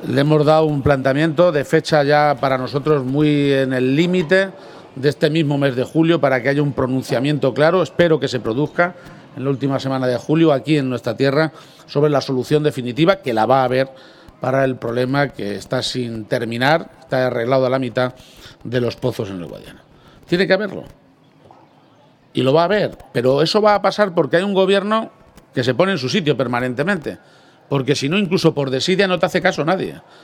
Le hemos dado un planteamiento de fecha ya para nosotros muy en el límite de este mismo mes de julio para que haya un pronunciamiento claro. Espero que se produzca en la última semana de julio aquí en nuestra tierra sobre la solución definitiva, que la va a haber, para el problema que está sin terminar, está arreglado a la mitad, de los pozos en el Guadiana. Tiene que haberlo. Y lo va a haber. Pero eso va a pasar porque hay un gobierno que se pone en su sitio permanentemente. Porque si no, incluso por desidia no te hace caso nadie.